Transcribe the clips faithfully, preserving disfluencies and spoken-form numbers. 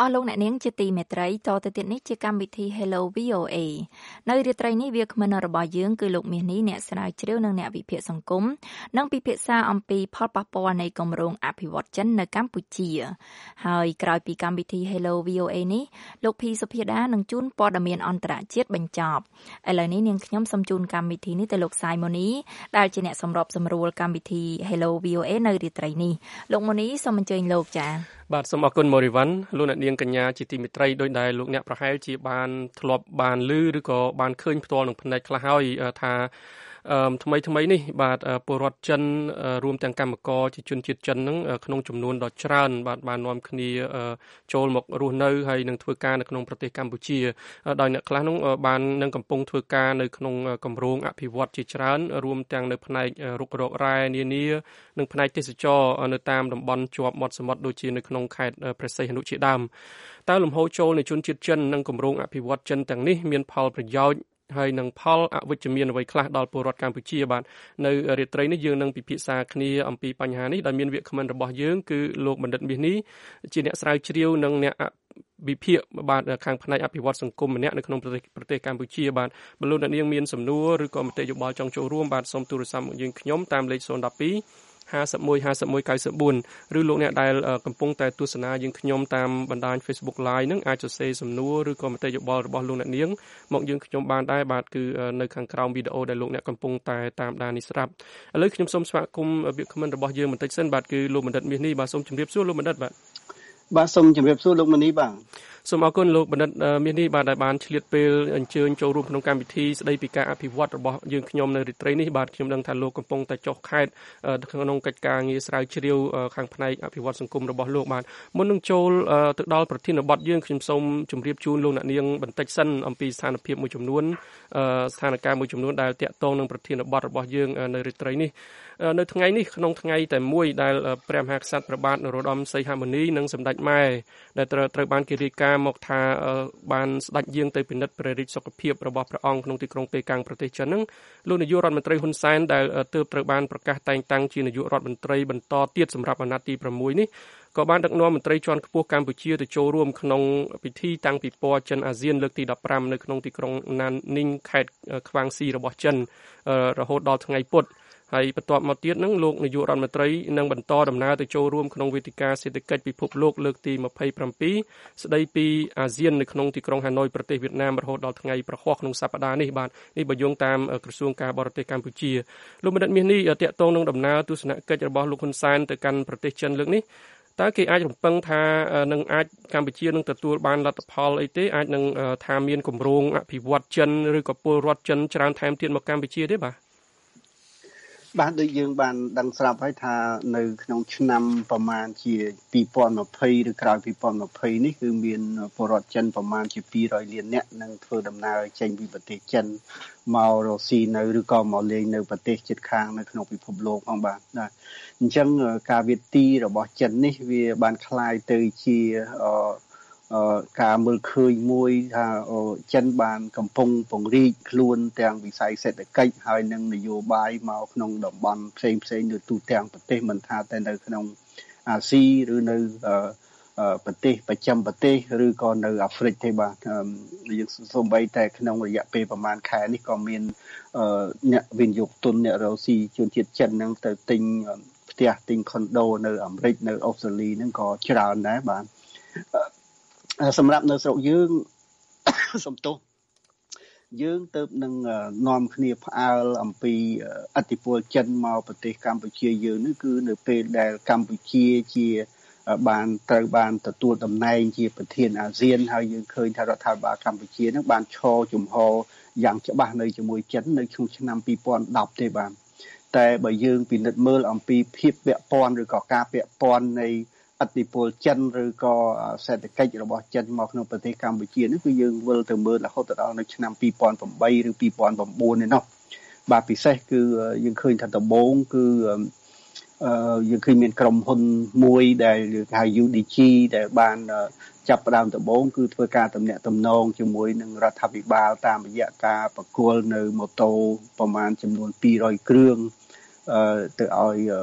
ស់លោកអ្នកនាងជាទីមេត្រីតទៅទៀតនេះជាកម្មវិធី Hello វី អូ เอ នៅរាត្រីនេះវាគ្មិនរបស់យើងគឺលោកមាសនេះអ្នកស្រាវជ្រាវនិងអ្នកវិភាគសង្គមនិងពិភាក្សាអំពីផលប៉ះពាល់នៃគម្រោងអភិវឌ្ឍចិននៅកម្ពុជាហើយក្រោយពីកម្មវិធី Hello វី អូ เอ នេះលោកភីសុភាដានឹងជូនព័ត៌មានអន្តរជាតិបញ្ចប់ឥឡូវនេះនាងខ្ញុំសូមជូនកម្មវិធីនេះទៅលោកសាយម៉ូនីដែលជាអ្នកសម្របសម្រួលកម្មវិធី Hello វី អូ เอ នៅរាត្រីនេះលោកម៉ូនីសូមអញ្ជើញលោកចា៎បាទសូមអរគុណម៉ូរីវ៉ាន់លោកអ្នកនាងកញ្ញាជាទីមេត្រីដោយដែលលោកអ្នកប្រហែលជាបានធ្លាប់បានឮឬក៏បានឃើញផ្ទាល់នឹងផ្នែកខ្លះហើយថាថ្មីថ្មីនេះបាទពលរដ្ឋចិនរួមទាំងកម្មករជាជនជាតិចិនហ្នឹងក្នុងចំនួនដ៏ច្រើនបាទបាននាំគ្នាចូលមករស់នៅហើយនឹងធ្វើការនៅក្នុងប្រទេសកម្ពុជាដោយអ្នកខ្លះហ្នឹងបាននឹងកំពុងធ្វើការនៅក្នុងគម្រោងអភិវឌ្ឍជាច្រើនរួមទាំងនៅផ្នែករុករករ៉ែនានានិងផ្នែកទេសចរនៅតាមតំបន់ជាប់មាត់សមុទ្រដូចជានៅក្នុងខេត្តព្រះសីហនុជាដើមតើលំហូរចូលនៃជនជាតិចិននិងគម្រោងអភិវឌ្ឍចិនទាំងនេះមានផលប្រយោជន៍ហើយនឹងផលអវិជ្ជមានអ្វីខ្លះដល់ពលរដ្ឋកម្ពុជាបាទនៅរាត្រីនេះយើងនឹងពិភាក្សាគ្នាអំពីបញ្ហានេះដោយមានវាគ្មិនរបស់យើងគឺលោកបណ្ឌិតមាសនេះជាអ្នកស្រាវជ្រាវនិងអ្នកវិភាគបាទខាងផ្នែកអភិវឌ្ឍសង្គមម្នាក់នៅក្នុងប្រទេសប្រទេសកម្ពុជាបាទបើលោកអ្នកនាងមានសំណួរឬក៏មតិយោបល់ចង់ចូលរួមបាទសូមទូរស័ព្ទមកយើងខ្ញុំតាមលេខศูนย์ หนึ่ง สอง ห้า หนึ่ง หนึ่ง ห้า หนึ่ง เก้า สี่ ឬលោកអ្នកដែលកំពុងតែទស្សនាយើងខ្ញុំតាមបណ្ដាញ Facebook Live នឹងអាចសរសេរសំណួរឬក៏មតិយោបល់របស់លោកអ្នកនាងមកយើងខ្ញុំបានដែរបាទគឺនៅខាងក្រោមវីដេអូដែលលោកអ្នកកំពុងតែតាមដាននេះស្រាប់ឥឡូវខ្ញុំសូមស្វាគមន៍វាគ្មិនរបស់យើងបន្តិចសិនបាទគឺលោកបណ្ឌិតមាសនេះបាទសូមជម្រាបសួរលោកបណ្ឌិតបាទបាទសូមជម្រាបសួរលោកមនីបាទសូមអរគុណលោកបណ្ឌិតមាសនេះបាទដែលបានឆ្លៀតពេលអញ្ជើញចូលរួមក្នុងកម្មវិធីស្ដីពីការអភិវឌ្ឍរបស់យើងខ្ញុំនៅរាត្រីនេះបាទខ្ញុំដឹងថាលោកកំពុងតែចុះខេត្តក្នុងកិច្ចការងារស្រាវជ្រាវខាងផ្នែកអភិវឌ្ឍសង្គមរបស់លោកបាទមុននឹងចូលទៅដល់ប្រធានបទយើងខ្ញុំសូមជម្រាបជូនលោកអ្នកនាងបន្តិចសិនអំពីស្ថានភាពមួយចំនួនស្ថានភាពមួយចំនួនដែលតាក់ទងនឹងប្រធានបទរបស់យើងនៅរាត្រីនេះនៅថ្ងៃនេះក្នុងថ្ងៃតែមួយដែលព្រះមហាក្សត្រព្រះបាទនរោត្តមសីហមុនីនិងសម្ដេចម៉ែដែលត្រូវត្រូវបានគេរាយការណ៍មកថាបានស្ដេចយាងទៅពិនិត្យព្រះរាជសុខភាពរបស់ព្រះអង្គក្នុងទីក្រុងប៉េកាំងប្រទេសចិនហ្នឹងលោកនាយករដ្ឋមន្ត្រីហ៊ុនសែនដែលទើបត្រូវបានប្រកាសតែងតាំងជានាយករដ្ឋមន្ត្រីបន្តទៀតសម្រាប់អាណត្តិទីប្រាំមួយនេះក៏បានដឹកនាំមន្ត្រីជាន់ខ្ពស់កម្ពុជាទៅចូលរួមក្នុងពិធីតាំងពិព័រណ៍ចិនអាស៊ានលើកទីដប់ប្រាំនៅក្នុងទីក្រុងណាននីងខេត្តខ្វាងស៊ីរបស់ចិនរហូតដល់ថ្ងៃពុធហើយបន្ទាប់មកទៀតនឹងលោកនាយករដ្ឋមន្ត្រីនឹងបន្តដំណើរទៅចូលរួមក្នុងវេទិកាសេដ្ឋកិច្ចពិភពលោកលើកទីម្ភៃប្រាំពីរស្ដីពីអាស៊ាននៅក្នុងទីក្រុងហាណូយប្រទេសវៀតណាមរហូតដល់ថ្ងៃប្រហ័សក្នុងសប្តាហ៍នេះបាទនេះបើយោងតាមក្រសួងការបរទេសកម្ពុជាលោកបណ្ឌិតមាសនេះតាក់ទងនឹងដំណើរទស្សនកិច្ចរបស់លោកហ៊ុនសែនទៅកាន់ប្រទេសចិនលើកនេះតើគេអាចរំពឹងថានឹងអាចកម្ពុជានឹងទទួលបានលទ្ធផលអីទេអាចនឹងថាមានគម្រោងអភិវឌ្ឍចិនឬក៏ពលរដ្ឋចិនច្រើនថែមទៀតមកកម្ពុជាទេបាទបាទដូចយើងបានដឹងស្រាប់ហើយថានៅក្នុងឆ្នាំប្រមាណជាពីរពាន់ម្ភៃឬក្រោយពីរពាន់ម្ភៃនេះគឺមានពលរដ្ឋចិនប្រមាណជាពីររយលាននាក់នឹងធ្វើដំណើរចេញពីប្រទេសចិនមករកស៊ីនៅឬក៏មកលេងនៅប្រទេសជិតខាងនៅក្នុងពិភពលោកផងបាទណាអញ្ចឹងការវិទីរបស់ចិននេះវាបានคล้ายទៅជាអឺការមើលឃើញមួយថាចិនបានកំពុងពង្រីកខ្លួនទាំងវិស័យសេដ្ឋកិច្ចហើយនិងនយោបាយមកក្នុងតំបន់ផ្សេងផ្សេងនៅទូទាំងប្រទេសមិនថាតែនៅក្នុងអាស៊ីឬនៅប្រទេសប្រចាំប្រទេសឬក៏នៅអាហ្វ្រិកទេបាទយើងសូម្បីតែក្នុងរយៈពេលប្រហែលខែនេះក៏មានអ្នកវិនិយោគទុនអ្នករកស៊ីជនជាតិចិនហ្នឹងទៅទិញផ្ទះទិញខុនដូនៅអាមេរិកនៅអូស្ត្រាលីហ្នឹងក៏ច្រើនដែរបាទសម្រាប់នៅស្រុកយើងសំទោសយើងទៅនឹងនាំគ្នាផ្អើលអំពីឥទ្ធិពលចិនមកប្រទេសកម្ពុជាយើងនេះគឺនៅពេលដែលកម្ពុជាជាបានត្រូវបានទទួលតំណែងជាប្រធានអាស៊ានហើយយើងឃើញថារដ្ឋាភិបាលកម្ពុជានឹងបានឈរជំហរយ៉ាងច្បាស់នៅជាមួយចិននៅក្នុងឆ្នាំពីរពាន់ដប់ទេបាទតែបើយើងពិនិត្យមើលអំពីភាពពាក់ព័ន្ធឬក៏ការពាក់ព័ន្ធនៃឥទ្ធិពលចិនឬក៏សេដ្ឋកិច្ចរបស់ចិនមកក្នុងប្រទេសកម្ពុជានេះគឺយើងវិលទៅមើលរហូតដល់នៅឆ្នាំពីរពាន់ប្រាំបីឬពីរពាន់ប្រាំបួននេះនោះបាទពិសេសគឺយើងឃើញថាដំបូងគឺអឺយើងឃើញមានក្រុមហ៊ុនមួយដែលហៅ យូ ឌី ជី ដែលបានចាប់ផ្ដើមដំបូងគឺធ្វើការទំនាក់ទំនងជាមួយនឹងរដ្ឋាភិបាលតាមរយៈការប្រគល់នៅម៉ូតូប្រមាណចំនួនពីររយគ្រឿងទៅឲ្យ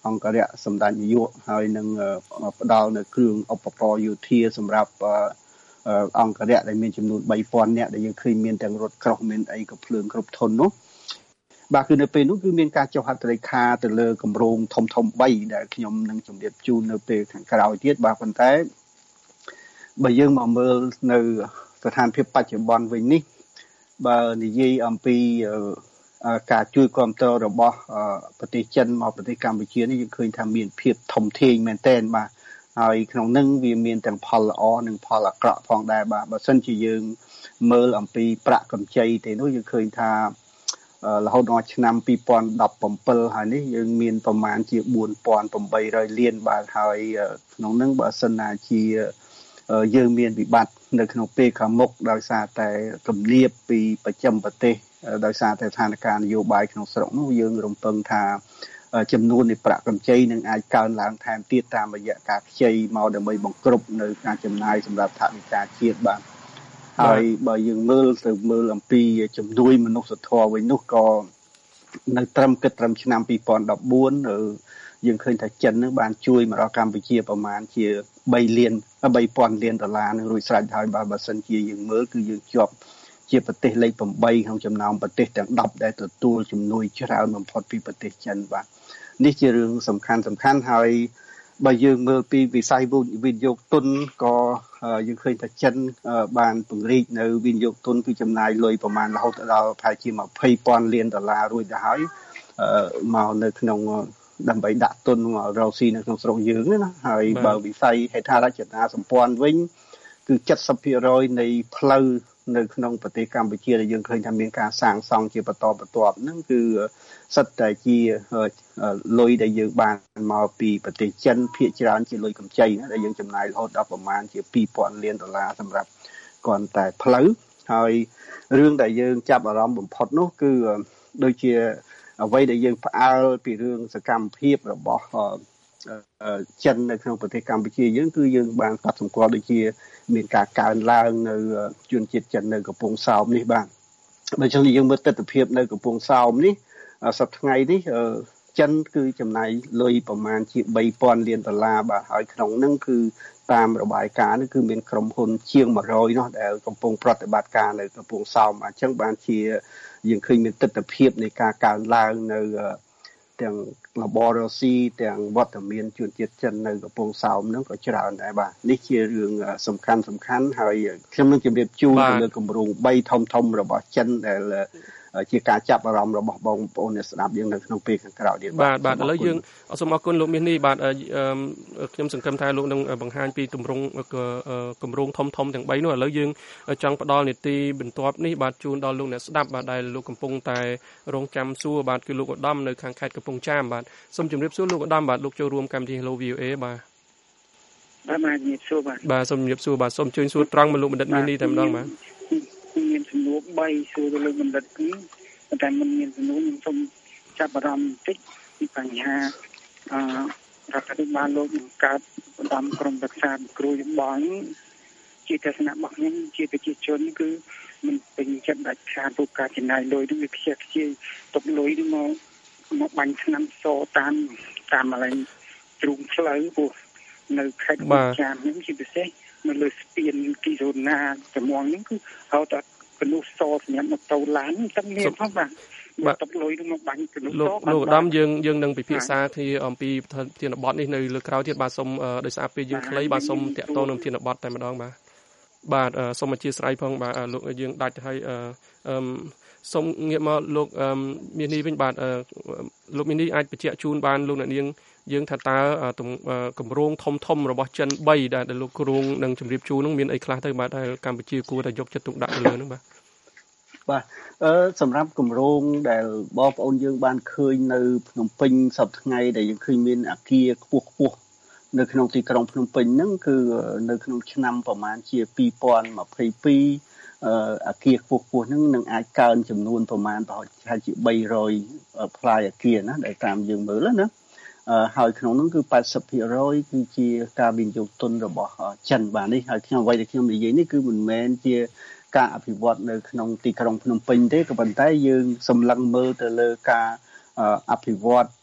អង្គរៈសម្ដេចនាយកហើយនឹងផ្ដល់នៅគ្រឿងឧបករណ៍យោធាសម្រាប់អង្គរៈដែលមានចំនួនបីពាន់នាក់ដែលយើងឃើញមានទាំងរថក្រោះមានអីក៏ភ្លើងគ្រប់ធន់នោះបាទគឺនៅពេលនោះគឺមានការចុះហត្ថលេខាទៅលើគម្រោងធំធំបីដែលខ្ញុំនឹងជម្រាបជូននៅពេលខាងក្រោយទៀតបាទប៉ុន្តែបើយើងមកមើលនៅស្ថានភាពបច្ចុប្បន្នវិញនេះបើនិយាយអំពីការជួយគាំទ្ររបស់ប្រទេសចិនមកប្រទេសកម្ពុជានេះយើងឃើញថាមានភាពធំធេងមែនទែនបាទហើយក្នុងនឹងវាមានទាំងផលល្អនិងផលអាក្រក់ផងដែរបាទបើសិនជាយើងមើលអំពីប្រាក់កម្ចីទេនោះយើងឃើញថារហូតដល់ឆ្នាំពីរពាន់ដប់ប្រាំហើយនេះយើងមានប្រមាណជាបួនពាន់ប្រាំបីរយលានបាទហើយក្នុងនឹងបើសិនណាជាយើងមានវិបត្តិនៅក្នុងពេលខាងមុខដោយសារតែគំនាបពីប្រចាំប្រទេសដោយសារតែស្ថានភាពនយោបាយក្នុងស្រុកនោះយើងរំពឹងថាចំនួននៃប្រាក់កម្ចីនឹងអាចកើនឡើងថែមទៀតតាមរយៈការខ្ចីមកដើម្បីបង្គ្រប់នៅការចំណាយសម្រាប់ថវិកាជាតិបាទហើយបើយើងមើលទៅមើលអំពីជំនួយមនុស្សធម៌វិញនោះក៏នៅត្រឹមគិតត្រឹមឆ្នាំពីរពាន់ដប់បួនយើងឃើញថាចិននឹងបានជួយមកដល់កម្ពុជាប្រមាណជាបីលានបីពាន់លានដុល្លារនឹងរួចស្រេចហើយបើបើសិនជាយើងមើលគឺយើងជាប់ជាប្រទេសលេខប្រាំបីក្នុងចំណោមប្រទេសទាំងដប់ដែលទទួលជំនួយច្រើនបំផុតពីប្រទេសចិនបាទនេះជារឿងសំខាន់សំខាន់ហើយបើយើងមើលពីវិស័យវិនិយោគទុនក៏យើងឃើញថាចិនបានពង្រីកនៅវិនិយោគទុនគឺចំណាយលុយប្រមាណរហូតដល់ប្រហែលជាยี่สิบពាន់លានដុល្លាររួចទៅហើយមកនៅក្នុងដើម្បីដាក់ទុនមករកស៊ីនៅក្នុងស្រុកយើងណាហើយបើវិស័យហេដ្ឋារចនាសម្ព័ន្ធវិញគឺเจ็ดสิบเปอร์เซ็นต์ នៃផ្លូវនៅក្នុងប្រទេសកម្ពុជាដែលយើងឃើញថាមានការសាងសង់ជាបន្តបន្ទាប់ហ្នឹងគឺសិតតែជាលុយដែលយើងបានមកពីប្រទេសចិនភាគច្រើនជាលុយកម្ចីណាដែលយើងចំណាយរហូតដល់ប្រមាណជាពីរពាន់លានដុល្លារសម្រាប់គ្រាន់តែផ្លូវហើយរឿងដែលយើងចាប់អារម្មណ៍បំផុតនោះគឺដូចជាអ្វីដែលយើងផ្អើលពីរឿងសកម្មភាពរបស់ចិននៅក្នុងប្រទេសកម្ពុជាយើងគឺយើងបានកត់សម្គាល់ដូចជាមានការកើនឡើងនៅជនជាតិចិននៅកំពង់សោមនេះបាទបើចឹងយើងមើលទស្សនវិជ្ជានៅកំពង់សោមនេះសប្តាហ៍ថ្ងៃនេះចិនគឺចំណាយលុយប្រមាណជាបីពាន់លានដុល្លារបាទហើយក្នុងនឹងគឺតាមរបាយការណ៍នេះគឺមានក្រុមហ៊ុនជាងone hundredនោះដែលកំពុងប្រតិបត្តិការនៅកំពង់សោមអញ្ចឹងបានជាយើងឃើញមានទស្សនវិជ្ជានៃការកើនឡើងនៅទាំងរបររកស៊ីទាំងវត្តមានជនជាតិចិននៅកំពង់សោមហ្នឹងក៏ច្រើនដែរបាទនេះជារឿងសំខាន់សំខាន់ហើយខ្ញុំនឹងជម្រាបជូនទៅលើគម្រោងបីធំធំរបស់ចិនដែលជាការចាប់អារម្មណ៍របស់បងប្អូនអ្នកស្ដាប់យើងនៅក្នុងពេលខាងក្រោយទៀតបាទបាទឥឡូវយើងសូមអរគុណលោកមាសនេះបាទខ្ញុំសង្ឃឹមថាលោកនឹងបង្ហាញពីទម្រង់គម្រោងធំធំទាំងបីនោះឥឡូវយើងចង់ផ្ដល់នីតិបន្ទាប់នេះបាទជូនដល់លោកអ្នកស្ដាប់បាទដែលលោកកំពុងតែរងចាំសួរបាទគឺលោកឧត្តមនៅខាងខេត្តកំពង់ចាមបាទសូមជម្រាបសួរលោកឧត្តមបាទលោកចូលរួមកម្មវិធី Hello វី អូ เอ បាទបាទបាទជំរាបសួរបាទបាទសូមជម្រាបសួរបាទសូមជួយសួរត្រង់មកលោកបណ្ឌិតមាសនេះតែម្ដងបាទមានសំណួរបីសួរទៅលោកបណ្ឌិតនេះតែមិនមានសំណួរខ្ញុំសូមចាប់អារម្មណ៍បន្តិចពីបញ្ហាអឺរដ្ឋាភិបាលលោកបង្កើតបណ្ដាំក្រុមប្រឹក្សាគ្រូយោបល់ជាទស្សនៈរបស់ខ្ញុំជាប្រជាជនគឺមិនពេញចិត្តដាច់ខាតពីការចំណាយលុយនេះវាខ្ជិះខ្ជាយទុកលុយនេះមកមកបាញ់ឆ្នាំសតាមតាមកន្លែងទ្រូងផ្លូវពោះនៅខេត្តកំពង់ចាមនេះជាពិសេសនៅលើស្ពានគីរូណាចំងនេះគឺហៅថាកណ្ដុះសសម្រាប់ម៉ូតូឡានតែមានផងបាទបាទទុកលុយនឹងមកបាញ់កណ្ដុះសលោកលោកឧត្តមយើងយើងនឹងពិភាក្សាគ្នាអំពីប្រធានបទនេះនៅលើក្រោយទៀតបាទសូមដោយសារពេលយើងខ្លីបាទសូមតាក់ទងនឹងប្រធានបទតែម្ដងបាទបាទសូមអធិស្ឋានផងបាទលោកយើងដាច់ទៅហើយអឺសូមងាកមកលោកមាសនេះវិញបាទលោកមាសនេះអាចបញ្ជាក់ជូនបានលោកអ្នកនាងយើងថាតើគម្រោងធំធំរបស់ចិនបីដែលលោកគ្រូនឹងជម្រាបជូននឹងមានអីខ្លះទៅបាទដែលកម្ពុជាគួរតែយកចិត្តទុកដាក់ទៅលើនឹងបាទបាទអឺសម្រាប់គម្រោងដែលបងប្អូនយើងបានឃើញនៅភ្នំពេញសប្តាហ៍ថ្ងៃដែលយើងឃើញមានអគារខ្ពស់ខ្ពស់នៅក្នុងទីក្រុងភ្នំពេញហ្នឹងគឺនៅក្នុងឆ្នាំប្រហែលជាពីរពាន់ម្ភៃពីរអឺអគារខ្ពស់ខ្ពស់ហ្នឹងនឹងអាចកើនចំនួនប្រហែលប្រហែលជាបីរយផ្លាយអគារណាដែលតាមយើងមើលណាហើយក្នុងនោះគឺ八十%គឺជាការវិនិយោគទុនរបស់ចិនបាទនេះហើយខ្ញុំអ្វីដែលខ្ញុំនិយាយនេះគឺមិនមែនជាការអភិវឌ្ឍនៅក្នុងទីក្រុងភ្នំពេញទេក៏ប៉ុន្តែយើងសម្លឹងមើលទៅលើការអភិវឌ្ឍ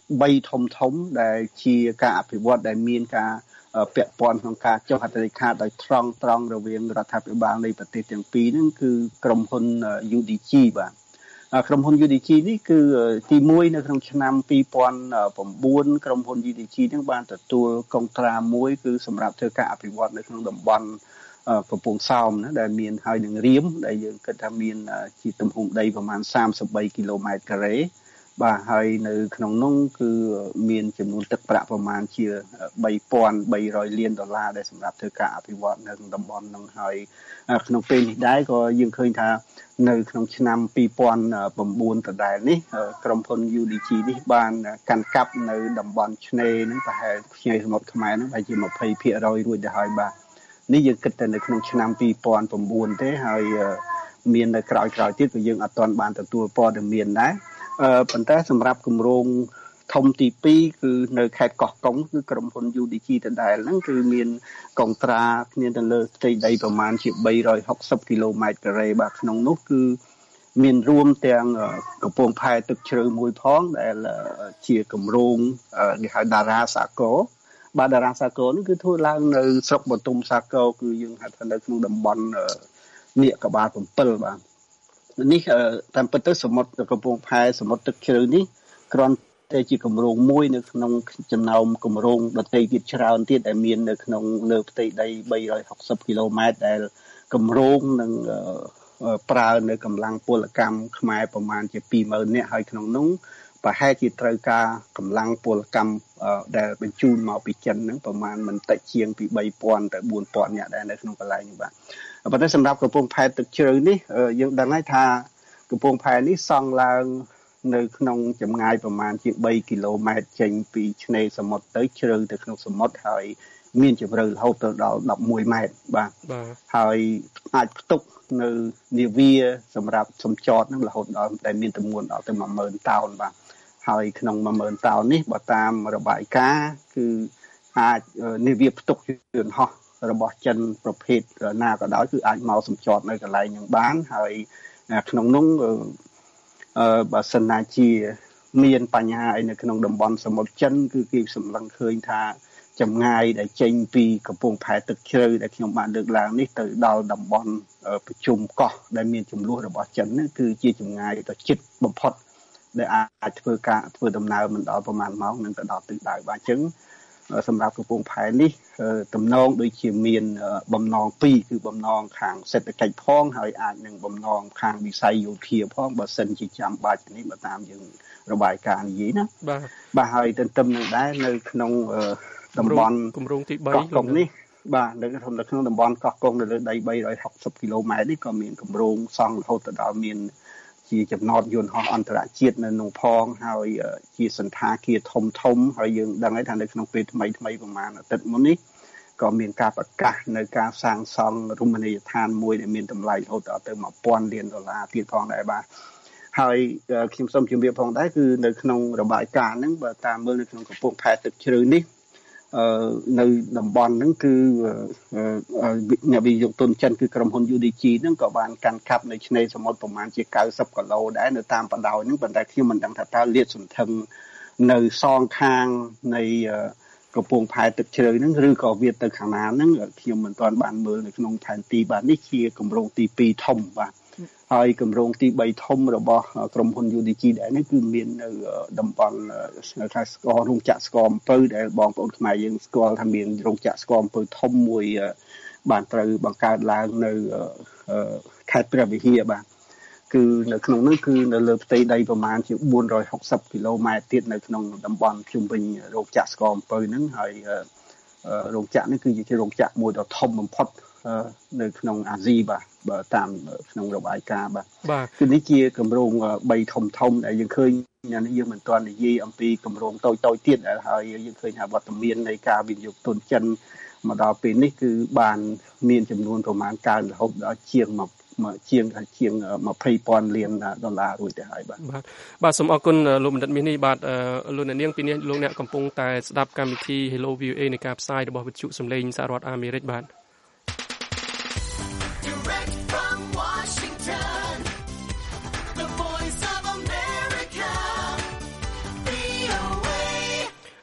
បីធំធំដែលជាការអភិវឌ្ឍដែលមានការពាក់ព័ន្ធក្នុងការចុះហត្ថលេខាដោយត្រង់ត្រង់រវាងរដ្ឋាភិបាលនៃប្រទេសទាំងពីរហ្នឹងគឺក្រុមហ៊ុន ยู ดี จี បាទក្រុមហ៊ុន ยู ดี จี នេះគឺទីមួយនៅក្នុងឆ្នាំពីរពាន់ប្រាំបួនក្រុមហ៊ុន ยู ดี จี ហ្នឹងបានទទួលកុងត្រាមួយគឺសម្រាប់ធ្វើការអភិវឌ្ឍនៅក្នុងតំបន់កំពង់សោមណាដែលមានហើយនឹងរៀមដែលយើងគិតថាមានជាទំហំដីប្រមាណសាមសិបបីគីឡូម៉ែត្រការ៉េបាទហើយនៅក្នុងនោះគឺមានចំនួនទឹកប្រាក់ប្រមាណជាបីពាន់បីរយលានដុល្លារដែលសម្រាប់ធ្វើការអភិវឌ្ឍនៅក្នុងតំបន់នោះហើយក្នុងពេលនេះដែរក៏យើងឃើញថានៅក្នុងឆ្នាំពីរពាន់ប្រាំបួនដដែលនេះក្រុមហ៊ុន ยู ดี จี នេះបានកាន់កាប់នៅតំបន់ឆ្នេរហ្នឹងប្រហែលខ្ញីសមុទ្រខ្មែរហ្នឹងប្រហែលជាยี่สิบភាគរយរួចទៅហើយបាទនេះយើងគិតតែនៅក្នុងឆ្នាំពីរពាន់ប្រាំបួនទេហើយមាននៅក្រោយក្រោយទៀតក៏យើងអត់ទាន់បានទទួលព័ត៌មានដែរអឺប៉ុន្តែសម្រាប់គម្រោងធំទីពីរគឺនៅខេត្តកោះកុងគឺក្រុមហ៊ុន ยู ดี จี ដដែលហ្នឹងគឺមានកុងត្រាគ្នាទៅលើផ្ទៃដីប្រមាណជាបីរយហុកសិបគីឡូម៉ែត្រការ៉េបាទក្នុងនោះគឺមានរួមទាំងកំពង់ផែទឹកជ្រៅមួយផងដែលជាគម្រោងគេហៅតារាសាគរបាទតារាសាគរនេះគឺធ្វើឡើងនៅស្រុកបទុមសាគរគឺយើងហៅថានៅក្នុងតំបន់នៀកកបាលbảyបាទនេះតាមពិតទៅសមុទ្រកំពង់ផែសមុទ្រទឹកជ្រៅនេះគ្រាន់តែជាគម្រោងមួយនៅក្នុងចំណោមគម្រោងដទៃទៀតច្រើនទៀតដែលមាននៅក្នុងលើផ្ទៃដីបីរយហុកសិបគីឡូម៉ែត្រដែលគម្រោងនឹងប្រើនៅកម្លាំងពលកម្មខ្មែរប្រមាណជាពីរម៉ឺននាក់ហើយក្នុងនោះប្រហែលជាត្រូវការកម្លាំងពលកម្មដែលបញ្ជូនមកពីចិនហ្នឹងប្រមាណមិនតិចជាងពីបីពាន់ទៅបួនពាន់នាក់ដែរនៅក្នុងកន្លែងនេះបាទប៉ុន្តែសម្រាប់កំពង់ផែទឹកជ្រៅនេះយើងដឹងហើយថាកំពង់ផែនេះសង់ឡើងនៅក្នុងចម្ងាយប្រមាណជាបីគីឡូម៉ែត្រចេញពីឆ្នេរសមុទ្រទៅជ្រៅទៅក្នុងសមុទ្រហើយមានជម្រៅរហូតទៅដល់ដប់មួយម៉ែត្របាទហើយអាចផ្ទុកនៅនាវាសម្រាប់សំចតនឹងរហូតដល់តែមានទម្ងន់ដល់ទៅមួយម៉ឺនតោនបាទហើយក្នុងមួយម៉ឺនតោននេះបើតាមរបាយការណ៍គឺអាចនាវាផ្ទុកយន្តហោះរបស់ចិនប្រភេទណាក៏ដោយគឺអាចមកសំចតនៅកន្លែងនឹងបានហើយក្នុងនោះអឺបើសិនណាជាមានបញ្ហាអីនៅក្នុងតំបន់សមុទ្រចិនគឺគេសម្លឹងឃើញថាចម្ងាយដែលចេញពីកំពង់ផែទឹកជ្រៅដែលខ្ញុំបានលើកឡើងនេះទៅដល់តំបន់ប្រជុំកោះដែលមានចំនួនរបស់ចិននេះគឺជាចម្ងាយដ៏ជិតបំផុតដែលអាចធ្វើការធ្វើដំណើរមិនដល់ប្រហែលម៉ោងនឹងទៅដល់ទិសដៅបាទអញ្ចឹងសម្រាប់កំពង់ផែនេះតំណងដូចជាមានបំណងពីរគឺបំណងខាងសេដ្ឋកិច្ចផងហើយអាចនឹងបំណងខាងវិស័យយោធាផងបើសិនជាចាំបាច់នេះបើតាមយើងរបាយការណ៍និយាយណាបាទបាទហើយទន្ទឹមនឹងដែរនៅក្នុងតំបន់គម្រោងទីបីកោះកុងនេះបាទនៅក្នុងនៅក្នុងតំបន់កោះកុងនៅលើដីបីរយហុកសិបគីឡូម៉ែត្រនេះក៏មានគម្រោងសង់រហូតដល់មានជាចំណតយន្តហោះអន្តរជាតិនៅក្នុងផងហើយជាសន្តាគារធំធំហើយយើងដឹងហើយថានៅក្នុងពេលថ្មីថ្មីប្រហែលអាទិត្យមុននេះក៏មានការប្រកាសនៅការសាងសង់រមណីយដ្ឋានមួយដែលមានតម្លៃរហូតដល់ទៅមួយពាន់លានដុល្លារទៀតផងដែរបាទហើយខ្ញុំសូមជម្រាបផងដែរគឺនៅក្នុងរបាយការណ៍ហ្នឹងបើតាមមើលនៅក្នុងកំពង់ផែទឹកជ្រៅនេះអឺនៅតំបន់ហ្នឹងគឺអ្នកវិនិយោគទុនចិនគឺក្រុមហ៊ុន ยู ดี จี ហ្នឹងក៏បានកាន់កាប់នៅឆ្នេរសមុទ្រប្រមាណជាเก้าสิบគីឡូដែរនៅតាមបណ្ដោយហ្នឹងប៉ុន្តែខ្ញុំមិនដឹងថាតើលាតសន្ធឹងនៅសងខាងនៃកំពង់ផែទឹកជ្រៅហ្នឹងឬក៏វាទៅខាងណាហ្នឹងខ្ញុំមិនទាន់បានមើលនៅក្នុងផែនទីបាទនេះជាគម្រោងទីពីរធំបាទហើយគម្រោងទីបីធំរបស់ក្រុមហ៊ុន ยู ดี จี ដែរនេះគឺមាននៅតំបន់ខេត្តស្គររោងចក្រស្គរអំពៅដែលបងប្អូនខ្មែរយើងស្គាល់ថាមានរោងចក្រស្គរអំពៅធំមួយបានត្រូវបង្កើតឡើងនៅខេត្តព្រះវិហារបាទគឺនៅក្នុងនោះគឺនៅលើផ្ទៃដីប្រមាណជាបួនរយហុកសិបគីឡូម៉ែត្រទៀតនៅក្នុងតំបន់ជុំវិញរោងចក្រស្គរអំពៅហ្នឹងហើយរោងចក្រនេះគឺជារោងចក្រមួយដ៏ធំបំផុតនៅក្នុងអាស៊ីបាទបើតាមក្នុងរបាយការណ៍បាទគឺនេះជាគម្រោងបីធំធំដែលយើងឃើញយើងមិនទាន់និយាយអំពីគម្រោងតូចតូចទៀតហើយយើងឃើញថាវត្តមាននៃការវិនិយោគទុនចិនមកដល់ពេលនេះគឺបានមានចំនួនប្រមាណកើនរហូតដល់ជាងមកជាងជាងยี่สิบពាន់លានដុល្លាររួចទៅហើយបាទបាទបាទសូមអរគុណលោកបណ្ឌិតមាសនេះបាទលោកអ្នកនាងពីនេះលោកអ្នកកំពុងតែស្ដាប់កម្មវិធី Hello វី អូ เอ នៃការផ្សាយរបស់វិទ្យុសំឡេងសហរដ្ឋអាមេរិកបាទ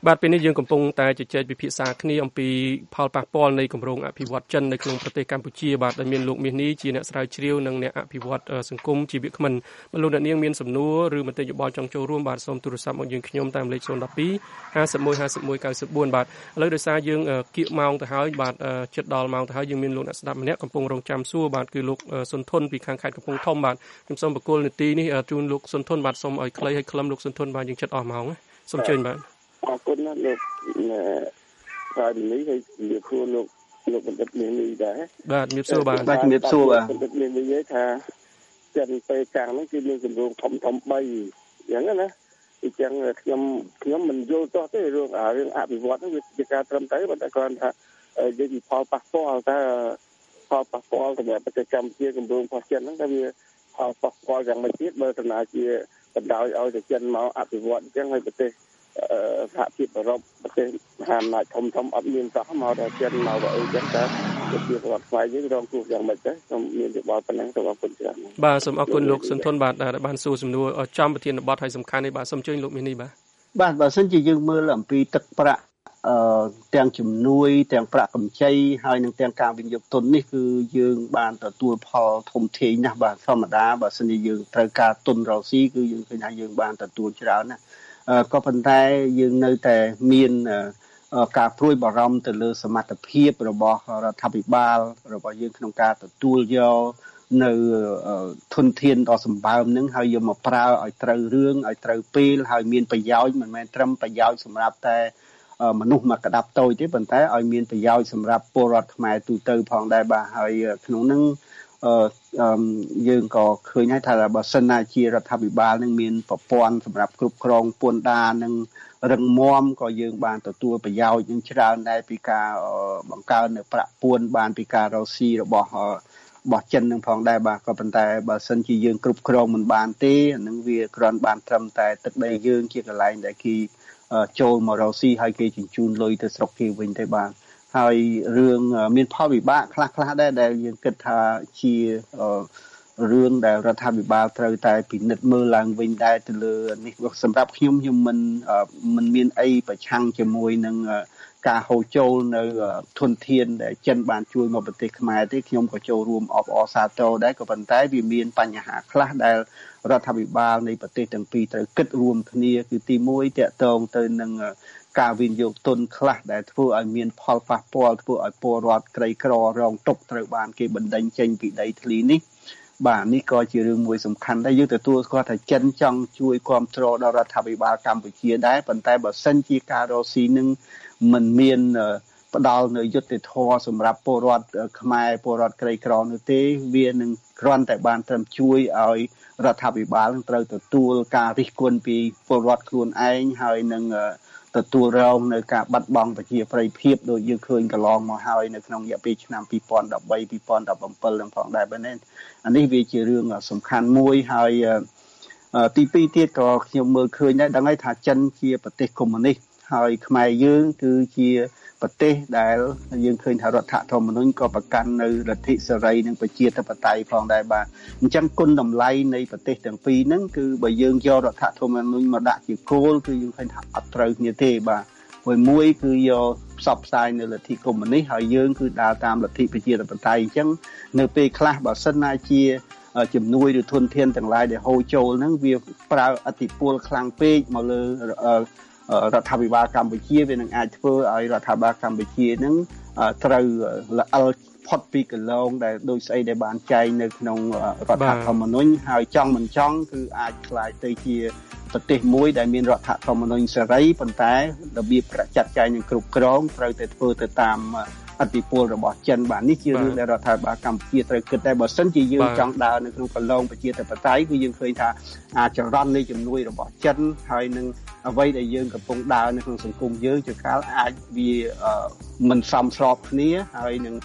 បាទពេលនេះយើងកំពុងតែជជែកពិភាក្សាគ្នាអំពីផលប៉ះពាល់នៃគម្រោងអភិវឌ្ឍចិននៅក្នុងប្រទេសកម្ពុជាបាទដែលមានលោកមាសនេះជាអ្នកស្រាវជ្រាវនិងអ្នកអភិវឌ្ឍសង្គមជាវាគ្មិនបើលោកអ្នកនាងមានសំណួរឬមតិយោបល់ចង់ចូលរួមបាទសូមទូរស័ព្ទមកយើងខ្ញុំតាមលេខ ศูนย์ หนึ่ง สอง ห้า หนึ่ง หนึ่ง ห้า หนึ่ง เก้า สี่ បាទឥឡូវដោយសារយើងគៀកម៉ោងទៅហើយបាទជិតដល់ម៉ោងទៅហើយយើងមានលោកអ្នកស្ដាប់ម្នាក់កំពុងរងចាំសួរបាទគឺលោកសុនធនពីខាងខេត្តកំពង់ធំបាទខ្ញុំសូមបកគលនីតិនេះជូនលោកសុនធនបាទសូមឲ្យខ្លីឲ្យខ្លឹមលោកសុនធនបាទយើងជិតអស់ម៉ោងសូមអញ្ជើញបាទអរគុណណាស់លោកហើយនេះឲ្យនិយាយខ្លួនលោកលោកបណ្ឌិតមាសនេះដែរបាទជំរាបសួរបាទបាទជំរាបសួរបាទបណ្ឌិតមាសនិយាយថាចិនពេលកាំងហ្នឹងគឺមានគម្រោងធំធំបីអញ្ចឹងណាអញ្ចឹងខ្ញុំខ្ញុំមិនយល់តោះទេរឿងរឿងអភិវឌ្ឍហ្នឹងវាជាការត្រឹមត្រូវប៉ុន្តែគាត់ថានិយាយពីផលប៉ះពាល់ថាផលប៉ះពាល់សម្រាប់ប្រទេសកម្ពុជាគម្រោងរបស់ចិនហ្នឹងថាវាផលប៉ះពាល់យ៉ាងម៉េចទៀតបើដំណើរជាបណ្ដោយឲ្យតែចិនមកអភិវឌ្ឍអញ្ចឹងហើយប្រទេសសហភាពអឺរ៉ុបប្រទេសមហាអំណាចធំធំអត់មានសោះមកដល់ចិនមកទៅអីចឹងតែជាប្រវត្តិខ្មែរយើងរងគ្រោះយ៉ាងម៉េចទៅខ្ញុំមានយោបល់ប៉ុណ្ណឹងសូមអរគុណច្រើនបាទសូមអរគុណលោកសុនធនបាទដែលបានសួរសំណួរចំប្រធានបទឲ្យសំខាន់នេះបាទសូមអញ្ជើញលោកមាសនេះបាទបាទបើសិនជាយើងមើលអំពីទឹកប្រាក់អឺទាំងជំនួយទាំងប្រាក់កម្ចីហើយនិងទាំងការវិនិយោគទុននេះគឺយើងបានទទួលផលធំធេងណាស់បាទធម្មតាបើសិនជាយើងត្រូវការទុនរកស៊ីគឺយើងឃើញថាយើងបានទទួលច្រើនណាស់ក៏ប៉ុន្តែយើងនៅតែមានការព្រួយបារម្ភទៅលើសមត្ថភាពរបស់រដ្ឋាភិបាលរបស់យើងក្នុងការទទួលយកនៅធនធានដ៏សម្បើមនឹងហើយយកមកប្រើឲ្យត្រូវរឿងឲ្យត្រូវពេលហើយមានប្រយោជន៍មិនមែនត្រឹមប្រយោជន៍សម្រាប់តែមនុស្សមកក្តាប់តូចទេប៉ុន្តែឲ្យមានប្រយោជន៍សម្រាប់ពលរដ្ឋខ្មែរទូទៅផងដែរបាទហើយក្នុងនឹងអឺយើងក៏ឃើញហើយថាបើសិនណាជារដ្ឋាភិបាលនឹងមានប្រព័ន្ធសម្រាប់គ្រប់គ្រងពន្ធដារនិងរឹងមាំក៏យើងបានទទួលប្រយោជន៍នឹងច្រើនដែរពីការបង្កើននៅប្រាក់ពួនបានពីការរកស៊ីរបស់របស់ចិននឹងផងដែរបាទក៏ប៉ុន្តែបើសិនជាយើងគ្រប់គ្រងមិនបានទេនឹងវាគ្រាន់បានត្រឹមតែទឹកដីយើងជាកន្លែងដែលគេចូលមករកស៊ីហើយគេជញ្ជូនលុយទៅស្រុកគេវិញទេបាទហើយរឿងមានផលវិបាកខ្លះខ្លះដែរដែលយើងគិតថាជារឿងដែលរដ្ឋាភិបាលត្រូវតែពិនិត្យមើលឡើងវិញដែរទៅលើនេះសម្រាប់ខ្ញុំខ្ញុំមិនមិនមានអីប្រឆាំងជាមួយនឹងការហូរចូលនៅធនធានដែលចិនបានជួយមកប្រទេសខ្មែរទេខ្ញុំក៏ចូលរួមអបអរសាទរដែរក៏ប៉ុន្តែវាមានបញ្ហាខ្លះដែលរដ្ឋាភិបាលនៃប្រទេសទាំងពីរត្រូវគិតរួមគ្នាគឺទីមួយតាក់ទងទៅនឹងការវិនិយោគទុនខ្លះដែលធ្វើឲ្យមានផលប៉ះពាល់ធ្វើឲ្យពលរដ្ឋក្រីក្ររងទុក្ខត្រូវបានគេបណ្តេញចេញពីដីធ្លីនេះបាទនេះក៏ជារឿងមួយសំខាន់ដែរយើងទទួលស្គាល់ថាចិនចង់ជួយគ្រប់គ្រងដល់រដ្ឋាភិបាលកម្ពុជាដែរប៉ុន្តែបើសិនជាការរកស៊ីនឹងមិនមានផ្ដល់នៅយុត្តិធម៌សម្រាប់ពលរដ្ឋខ្មែរពលរដ្ឋក្រីក្រនោះទេវានឹងគ្រាន់តែបានត្រឹមជួយឲ្យរដ្ឋាភិបាលនឹងត្រូវទទួលការរិះគន់ពីពលរដ្ឋខ្លួនឯងហើយនឹងទទួលរងនៅការបាត់បង់ប្រជាប្រិយភាពដូចយើងឃើញកន្លងមកហើយនៅក្នុងរយៈពេលឆ្នាំពីរពាន់ដប់បី ពីរពាន់ដប់bảyនឹងផងដែរបែបនេះអានេះវាជារឿងសំខាន់មួយហើយទីពីរទៀតក៏ខ្ញុំមើលឃើញដែរដឹងហើយថាចិនជាប្រទេសកុម្មុយនីសហើយខ្មែរយើងគឺជាប្រទេសដែលយើងឃើញថារដ្ឋធម្មនុញ្ញក៏ប្រកាន់នៅលទ្ធិសេរីនិងប្រជាធិបតេយ្យផងដែរបាទអញ្ចឹងគុណតម្លៃនៃប្រទេសទាំងពីរហ្នឹងគឺបើយើងយករដ្ឋធម្មនុញ្ញមកដាក់ជាគោលគឺយើងឃើញថាអត់ត្រូវគ្នាទេបាទមួយមួយគឺយកផ្សព្វផ្សាយនៅលទ្ធិកុម្មុយនីសហើយយើងគឺដើរតាមលទ្ធិប្រជាធិបតេយ្យអញ្ចឹងនៅពេលខ្លះបើសិនណាជាជំនួយឬធនធានទាំងឡាយដែលហូរចូលហ្នឹងវាប្រើឥទ្ធិពលខ្លាំងពេកមកលើរដ្ឋាភិបាលកម្ពុជាវានឹងអាចធ្វើឲ្យរដ្ឋាភិបាលកម្ពុជានឹងត្រូវល្អិលផុតពីកន្លងដែលដូចស្អីដែលបានចែងនៅក្នុងរដ្ឋធម្មនុញ្ញហើយចង់មិនចង់គឺអាចខ្លាយទៅជាប្រទេសមួយដែលមានរដ្ឋធម្មនុញ្ញសេរីប៉ុន្តែរបៀបប្រចាត់ចែងនឹងគ្រប់គ្រងត្រូវតែធ្វើទៅតាមឥទ្ធិពលរបស់ចិនបាទនេះជារឿងដែលរដ្ឋាភិបាលកម្ពុជាត្រូវគិតដែរបើសិនជាយើងចង់ដើរនៅក្នុងកន្លងប្រជាធិបតេយ្យគឺយើងឃើញថាអាចរន់នៃជំនួយរបស់ចិនហើយនឹងអ្វីដែលយើងកំពុងដើរនៅក្នុងសង្គមយើងជាកាលអាចវាមិនសមស្របគ្នាហើយនឹង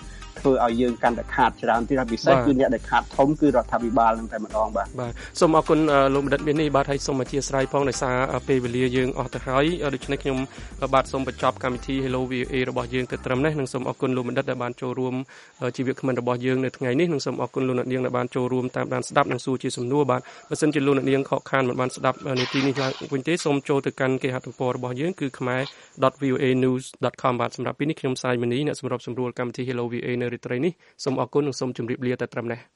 ធ្វើឲ្យយើងកាន់តែខាតច្រើនទៀតហើយពិសេសគឺអ្នកដែលខាតធំគឺរដ្ឋាភិបាលនឹងតែម្ដងបាទបាទសូមអរគុណលោកបណ្ឌិតមាននេះបាទហើយសូមអធិស្ឋានផងដោយសារពេលវេលាយើងអស់ទៅហើយដូច្នេះខ្ញុំបាទសូមបញ្ចប់កម្មវិធី Hello វី អូ អេ របស់យើងទៅត្រឹមនេះនិងសូមអរគុណលោកបណ្ឌិតដែលបានចូលរួមជីវគ្មិនរបស់យើងនៅថ្ងៃនេះនិងសូមអរគុណលោកអ្នកនាងដែលបានចូលរួមតាមដានស្ដាប់និងសួរជាសំណួរបាទបើសិនជាលោកអ្នកនាងខកខានមិនបានស្ដាប់នាទីនេះឡើងវិញទេសូមចូលទៅកាន់គេហទំព័ររបស់យើងគឺ khmer dot v o a news dot com បាទសម្រាប់ពេលនេះខ្ញុំសាយមនីអ្នកសម្របសម្រួលកម្មវិធី Hello វី អូ អេ នៅរាត្រីនេះសូមអរគុណនិងសូមជម្រាបលាតែត្រឹមនេះ